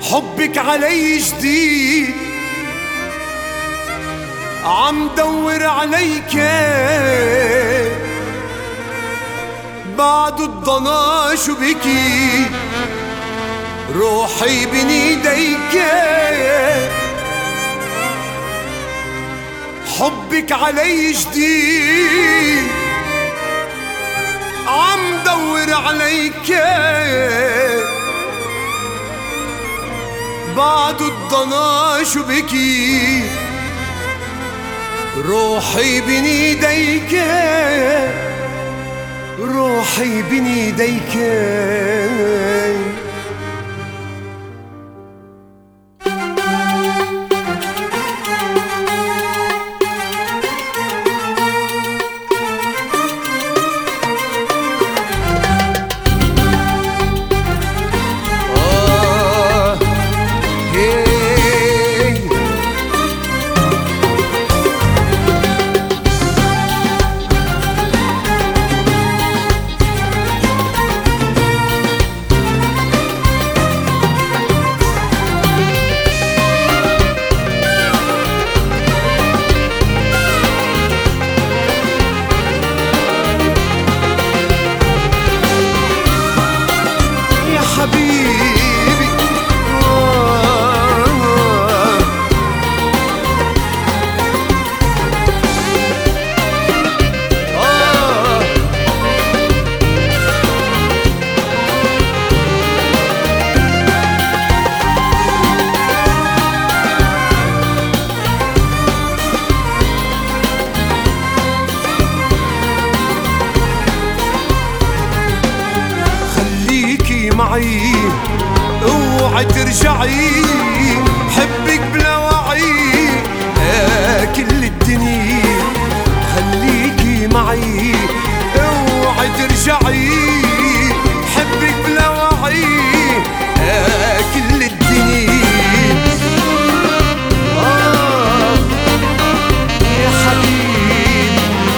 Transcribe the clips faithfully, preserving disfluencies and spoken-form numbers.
حبك علي جديد، عم دور عليك بعد الضنا شو بكي، روحي بين ايديك. حبك علي جديد، عم دور عليك بعد الضنا شو بكي، روحي بين ايديك، روحي بين ايديك. معي اوعي ترجعي، حبك بلا وعي كل الدنيا. خليكي معي اوعي ترجعي، حبك بلا وعي كل الدنيا. آه يا حبيبي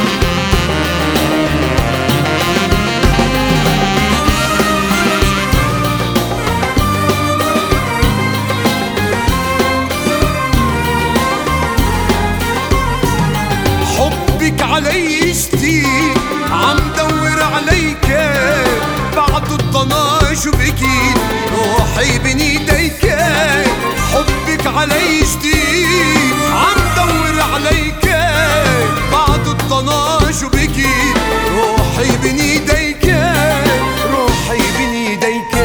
علي جديد، عم دور عليك بعد الضنا شو بكيت، روحي بين ايديك. حبك علي جديد، عم دور عليك بعد الضنا شو بكيت، روحي بين ايديك، روحي بين ايديك.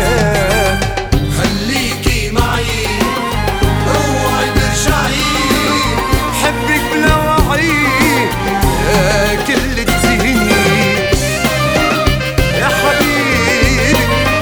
خليكي معي اوعي ترجعي، حبك بلا وعي كل الدنيا يا حبيبي.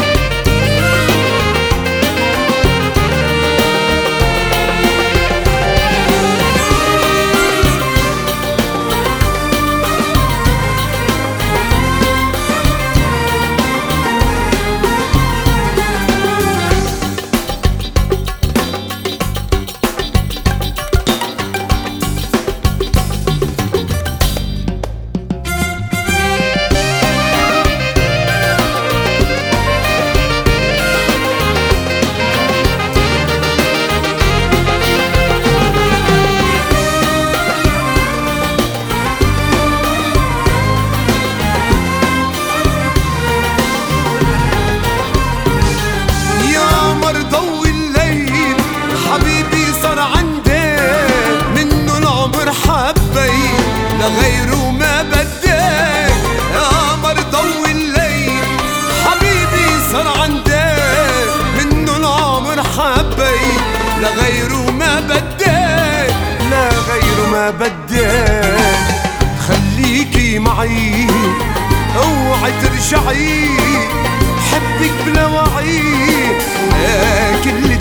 لغيره ما بدك يا قمر ضوي الليل، حبيبي صار عندك منه العمر حبيت. لغيره ما بدك، لا غيره ما بدك. خليكي معي اوعي ترجعي، حبك بلا وعي كل